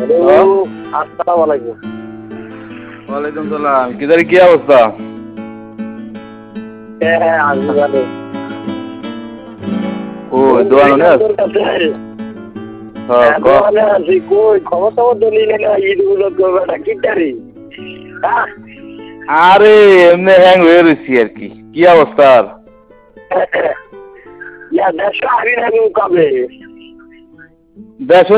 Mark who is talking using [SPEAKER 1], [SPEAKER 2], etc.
[SPEAKER 1] আসসালামু আলাইকুম।
[SPEAKER 2] ওয়ালাইকুম সালাম। কিদার কি অবস্থা?
[SPEAKER 1] হ্যাঁ আমি ভালো।
[SPEAKER 2] ও দোয়ানো না? হ্যাঁ ক।
[SPEAKER 1] আছি কই খবর টবর দলি না ঈদ গুলো করবে না কি তারি?
[SPEAKER 2] আরে এমনি হ্যাং হয়ে রয়েছি আর কি। কি অবস্থা আর?
[SPEAKER 1] দেশ আবি না কবে?
[SPEAKER 2] দেশ